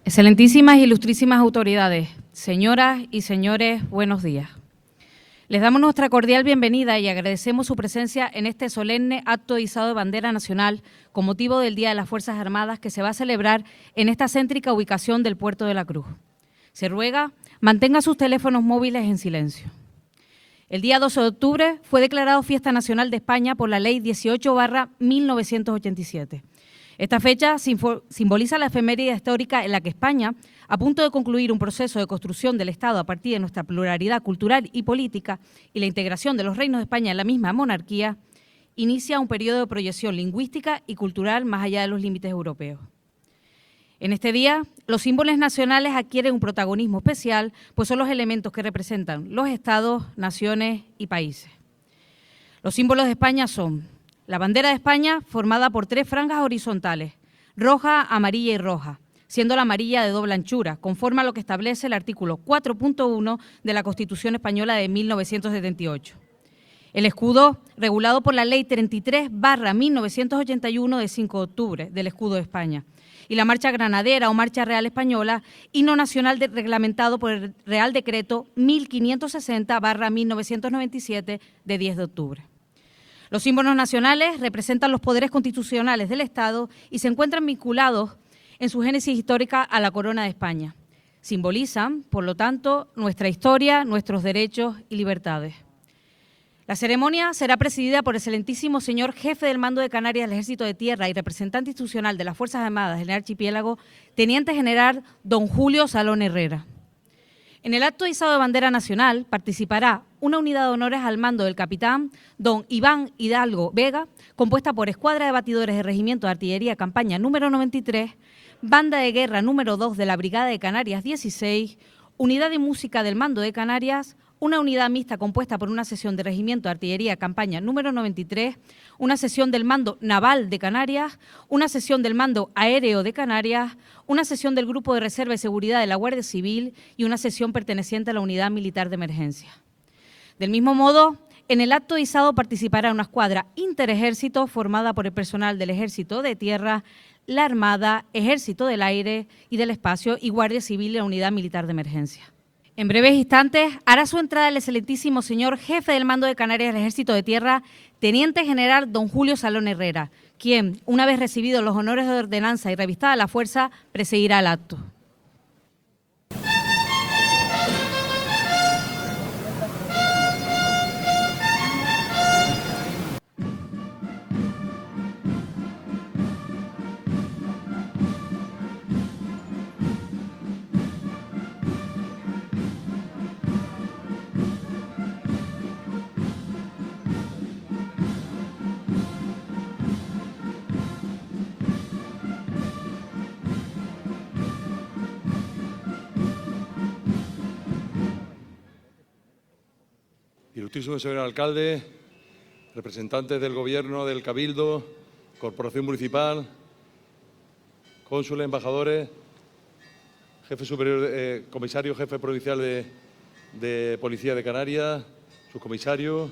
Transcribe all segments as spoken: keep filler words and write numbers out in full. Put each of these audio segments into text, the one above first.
Excelentísimas e ilustrísimas autoridades, señoras y señores, buenos días. Les damos nuestra cordial bienvenida y agradecemos su presencia en este solemne acto de izado de bandera nacional con motivo del Día de las Fuerzas Armadas que se va a celebrar en esta céntrica ubicación del Puerto de la Cruz. Se ruega mantenga sus teléfonos móviles en silencio. El día doce de octubre fue declarado Fiesta Nacional de España por la Ley dieciocho barra mil novecientos ochenta y siete. Esta fecha simboliza la efeméride histórica en la que España, a punto de concluir un proceso de construcción del Estado a partir de nuestra pluralidad cultural y política y la integración de los reinos de España en la misma monarquía, inicia un periodo de proyección lingüística y cultural más allá de los límites europeos. En este día, los símbolos nacionales adquieren un protagonismo especial, pues son los elementos que representan los estados, naciones y países. Los símbolos de España son la bandera de España, formada por tres franjas horizontales, roja, amarilla y roja, siendo la amarilla de doble anchura, conforme a lo que establece el artículo cuatro punto uno de la Constitución Española de mil novecientos setenta y ocho. El escudo, regulado por la Ley treinta y tres barra mil novecientos ochenta y uno de cinco de octubre del Escudo de España, y la Marcha Granadera o Marcha Real Española, himno nacional de, reglamentado por el Real Decreto mil quinientos sesenta barra mil novecientos noventa y siete de diez de octubre. Los símbolos nacionales representan los poderes constitucionales del Estado y se encuentran vinculados en su génesis histórica a la corona de España. Simbolizan, por lo tanto, nuestra historia, nuestros derechos y libertades. La ceremonia será presidida por el excelentísimo señor Jefe del Mando de Canarias del Ejército de Tierra y representante institucional de las Fuerzas Armadas del Archipiélago, Teniente General don Julio Salón Herrera. En el acto de izado de bandera nacional participará una unidad de honores al mando del capitán don Iván Hidalgo Vega, compuesta por escuadra de batidores de Regimiento de Artillería Campaña número noventa y tres, banda de guerra número dos de la Brigada de Canarias dieciséis, unidad de música del mando de Canarias, una unidad mixta compuesta por una sección de Regimiento de Artillería Campaña número noventa y tres, una sección del Mando Naval de Canarias, una sección del Mando Aéreo de Canarias, una sección del Grupo de Reserva y Seguridad de la Guardia Civil y una sección perteneciente a la Unidad Militar de Emergencia. Del mismo modo, en el acto de izado participará una escuadra interejército formada por el personal del Ejército de Tierra, la Armada, Ejército del Aire y del Espacio y Guardia Civil y la Unidad Militar de Emergencia. En breves instantes hará su entrada el excelentísimo señor Jefe del Mando de Canarias del Ejército de Tierra, Teniente General don Julio Salón Herrera, quien, una vez recibidos los honores de ordenanza y revistada la fuerza, presidirá el acto. Ilustrísimo señor alcalde, representantes del Gobierno, del Cabildo, Corporación Municipal, cónsules, embajadores, jefe superior, eh, comisario, jefe provincial de, de Policía de Canarias, subcomisario,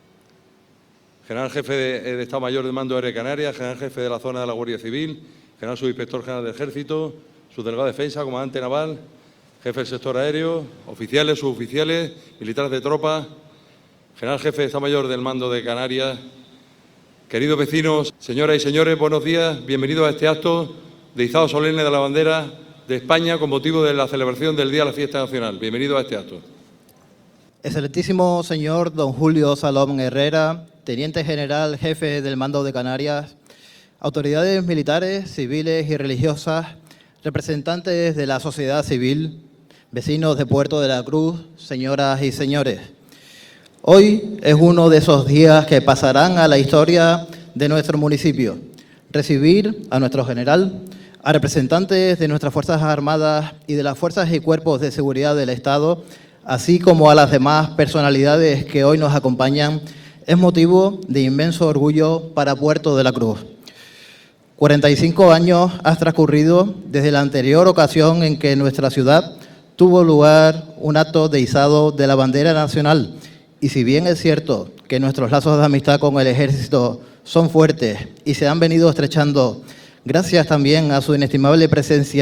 general jefe de, de Estado Mayor del Mando Aéreo de Canarias, general jefe de la zona de la Guardia Civil, general subinspector general del Ejército, subdelegado de Defensa, comandante naval, jefe del sector aéreo, oficiales, suboficiales, militares de tropa, general jefe de Estado Mayor del Mando de Canarias, queridos vecinos, señoras y señores, buenos días, bienvenidos a este acto de izado solemne de la bandera de España con motivo de la celebración del Día de la Fiesta Nacional. Bienvenidos a este acto. Excelentísimo señor don Julio Salón Herrera, Teniente General Jefe del Mando de Canarias, autoridades militares, civiles y religiosas, representantes de la sociedad civil, vecinos de Puerto de la Cruz, señoras y señores. Hoy es uno de esos días que pasarán a la historia de nuestro municipio. Recibir a nuestro general, a representantes de nuestras Fuerzas Armadas y de las Fuerzas y Cuerpos de Seguridad del Estado, así como a las demás personalidades que hoy nos acompañan, es motivo de inmenso orgullo para Puerto de la Cruz. cuarenta y cinco años han transcurrido desde la anterior ocasión en que en nuestra ciudad tuvo lugar un acto de izado de la bandera nacional. Y si bien es cierto que nuestros lazos de amistad con el Ejército son fuertes y se han venido estrechando gracias también a su inestimable presencia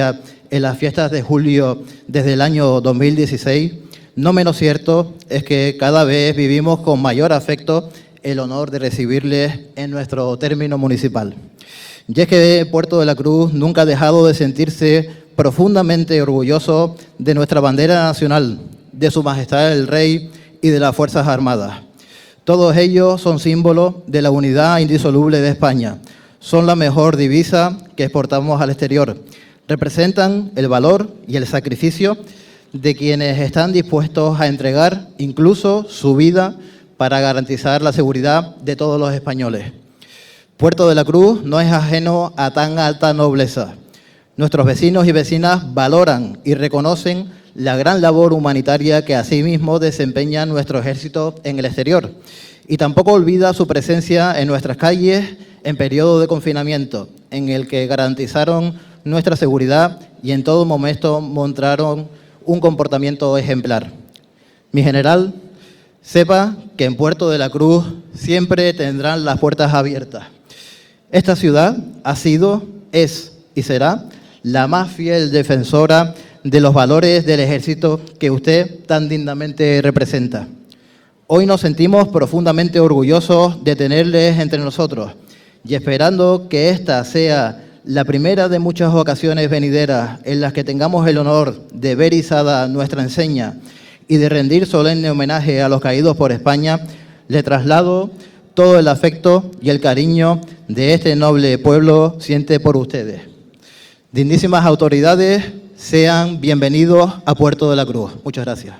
en las fiestas de julio desde el año dos mil dieciséis, no menos cierto es que cada vez vivimos con mayor afecto el honor de recibirles en nuestro término municipal. Y es que Puerto de la Cruz nunca ha dejado de sentirse profundamente orgulloso de nuestra bandera nacional, de Su Majestad el Rey y de las Fuerzas Armadas. Todos ellos son símbolos de la unidad indisoluble de España. Son la mejor divisa que exportamos al exterior. Representan el valor y el sacrificio de quienes están dispuestos a entregar incluso su vida para garantizar la seguridad de todos los españoles. Puerto de la Cruz no es ajeno a tan alta nobleza. Nuestros vecinos y vecinas valoran y reconocen la gran labor humanitaria que asimismo desempeña nuestro ejército en el exterior, y tampoco olvida su presencia en nuestras calles en periodo de confinamiento, en el que garantizaron nuestra seguridad y en todo momento mostraron un comportamiento ejemplar. Mi general, sepa que en Puerto de la Cruz siempre tendrán las puertas abiertas. Esta ciudad ha sido, es y será la más fiel defensora de los valores del ejército que usted tan dignamente representa. Hoy nos sentimos profundamente orgullosos de tenerles entre nosotros y esperando que esta sea la primera de muchas ocasiones venideras en las que tengamos el honor de ver izada nuestra enseña y de rendir solemne homenaje a los caídos por España, le traslado todo el afecto y el cariño de este noble pueblo siente por ustedes. Dignísimas autoridades, sean bienvenidos a Puerto de la Cruz. Muchas gracias.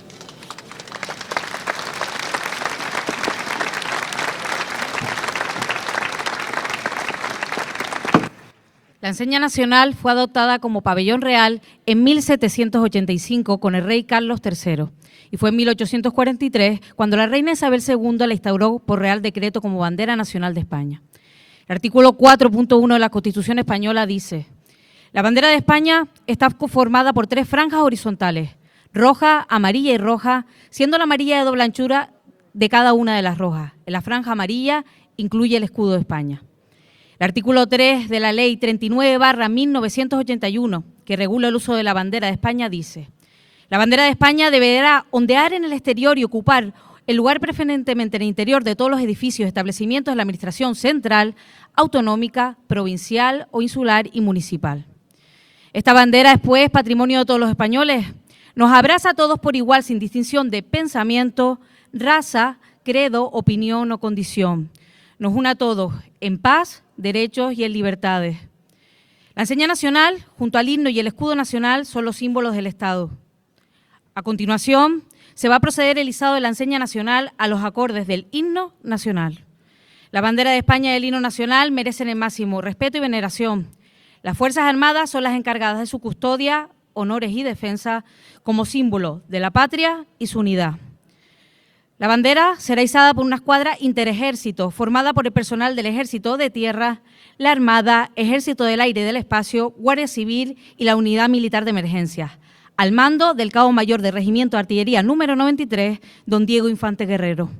La enseña nacional fue adoptada como pabellón real en mil setecientos ochenta y cinco con el rey Carlos tercero y fue en mil ochocientos cuarenta y tres cuando la reina Isabel segunda la instauró por real decreto como bandera nacional de España. El artículo cuatro punto uno de la Constitución española dice: la bandera de España está conformada por tres franjas horizontales, roja, amarilla y roja, siendo la amarilla de doble anchura de cada una de las rojas. En la franja amarilla incluye el escudo de España. El artículo tres de la Ley treinta y nueve barra mil novecientos ochenta y uno, que regula el uso de la bandera de España, dice: la bandera de España deberá ondear en el exterior y ocupar el lugar preferentemente en el interior de todos los edificios y establecimientos de la Administración central, autonómica, provincial o insular y municipal. Esta bandera es, pues, patrimonio de todos los españoles. Nos abraza a todos por igual, sin distinción de pensamiento, raza, credo, opinión o condición. Nos une a todos en paz, derechos y en libertades. La enseña nacional, junto al himno y el escudo nacional, son los símbolos del Estado. A continuación, se va a proceder el izado de la enseña nacional a los acordes del himno nacional. La bandera de España y el himno nacional merecen el máximo respeto y veneración. Las Fuerzas Armadas son las encargadas de su custodia, honores y defensa como símbolo de la patria y su unidad. La bandera será izada por una escuadra interejército formada por el personal del Ejército de Tierra, la Armada, Ejército del Aire y del Espacio, Guardia Civil y la Unidad Militar de Emergencias, al mando del Cabo Mayor del Regimiento de Artillería número noventa y tres, don Diego Infante Guerrero.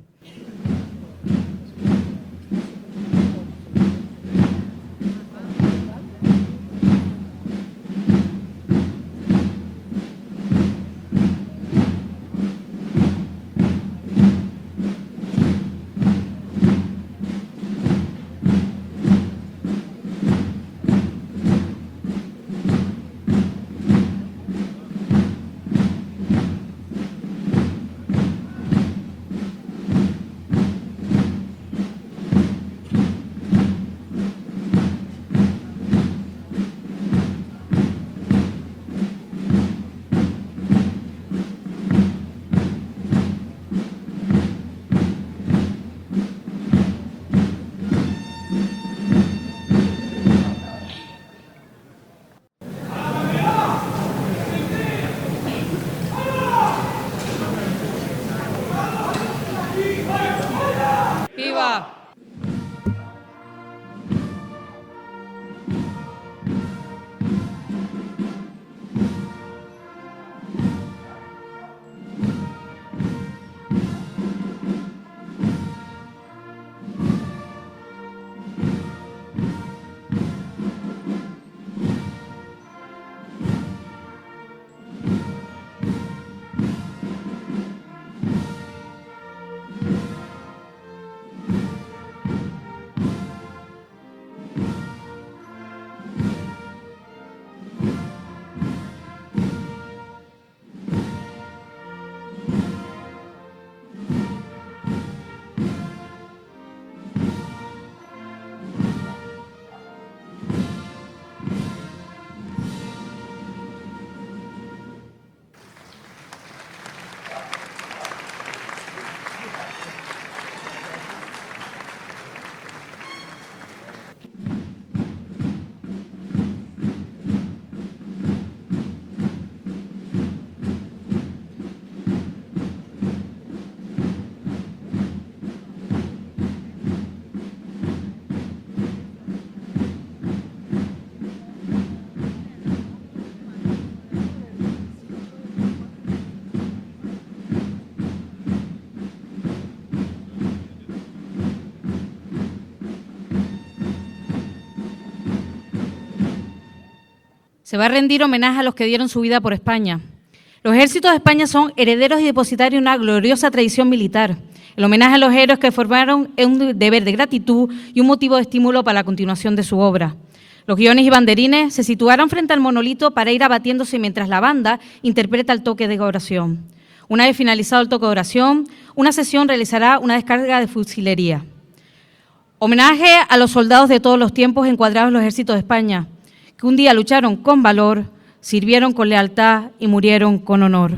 Se va a rendir homenaje a los que dieron su vida por España. Los ejércitos de España son herederos y depositarios de una gloriosa tradición militar. El homenaje a los héroes que formaron es un deber de gratitud y un motivo de estímulo para la continuación de su obra. Los guiones y banderines se situaron frente al monolito para ir abatiéndose mientras la banda interpreta el toque de oración. Una vez finalizado el toque de oración, una sesión realizará una descarga de fusilería. Homenaje a los soldados de todos los tiempos encuadrados en los ejércitos de España, que un día lucharon con valor, sirvieron con lealtad y murieron con honor.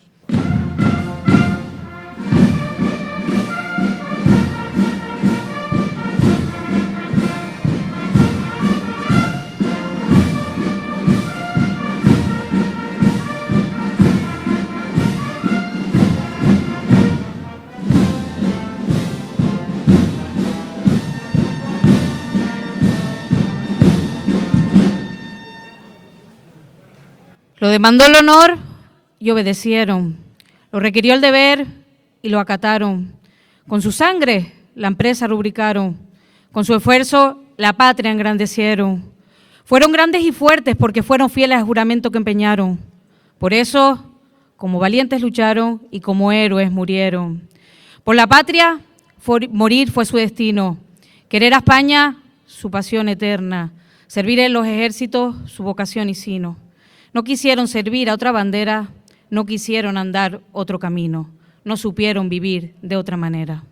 Lo demandó el honor y obedecieron. Lo requirió el deber y lo acataron. Con su sangre la empresa rubricaron. Con su esfuerzo la patria engrandecieron. Fueron grandes y fuertes porque fueron fieles al juramento que empeñaron. Por eso, como valientes lucharon y como héroes murieron. Por la patria, morir fue su destino. Querer a España, su pasión eterna. Servir en los ejércitos, su vocación y sino. No quisieron servir a otra bandera, no quisieron andar otro camino, no supieron vivir de otra manera.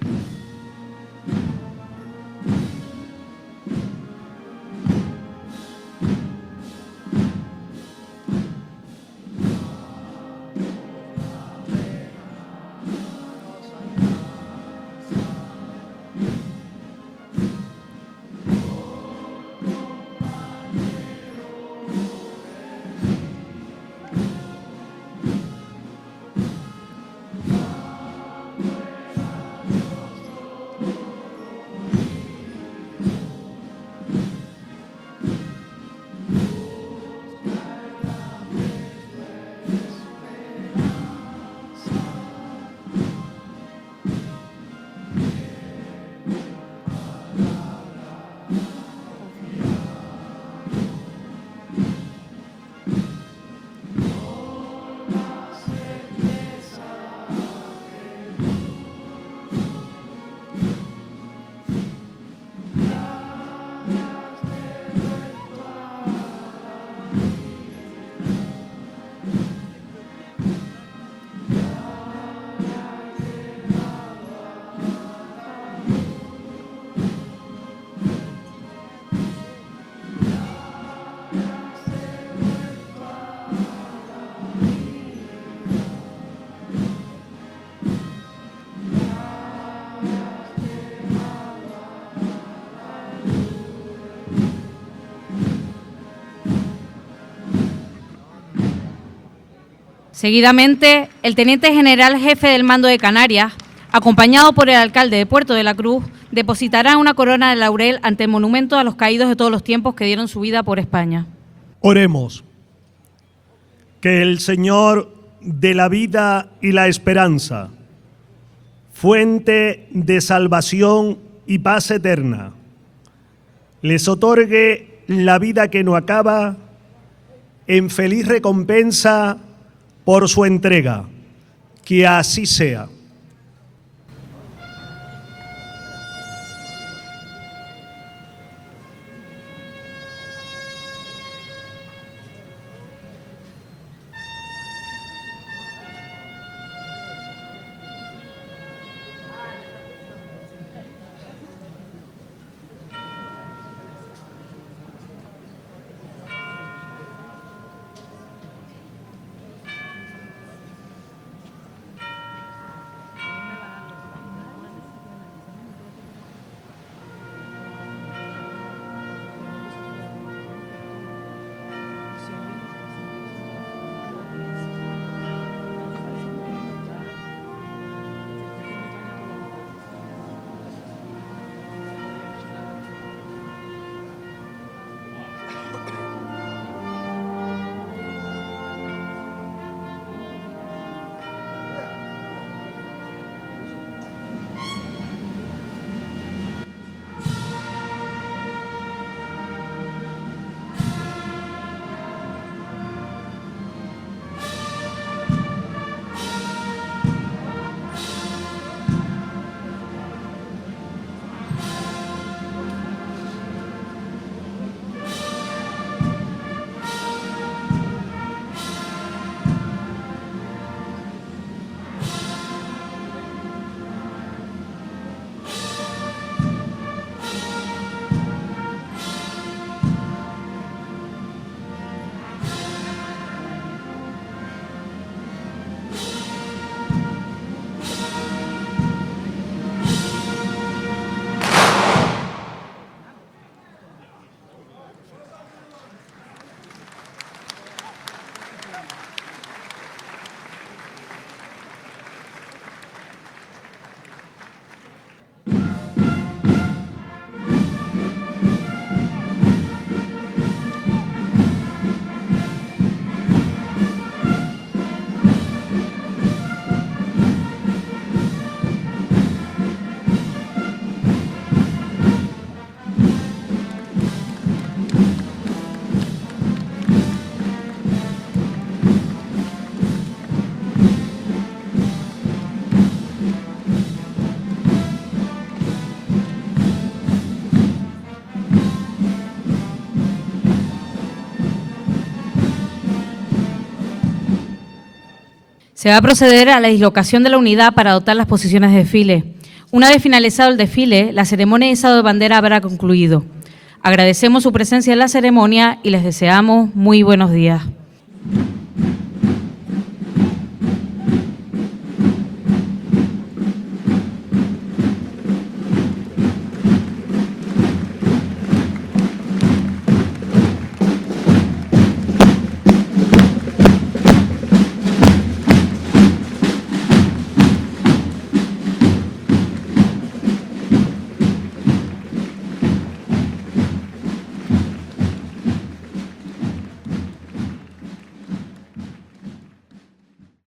Seguidamente, el teniente general jefe del mando de Canarias, acompañado por el alcalde de Puerto de la Cruz, depositará una corona de laurel ante el monumento a los caídos de todos los tiempos que dieron su vida por España. Oremos. Que el Señor de la vida y la esperanza, fuente de salvación y paz eterna, les otorgue la vida que no acaba en feliz recompensa por su entrega. Que así sea. Se va a proceder a la dislocación de la unidad para adoptar las posiciones de desfile. Una vez finalizado el desfile, la ceremonia de izado de bandera habrá concluido. Agradecemos su presencia en la ceremonia y les deseamos muy buenos días.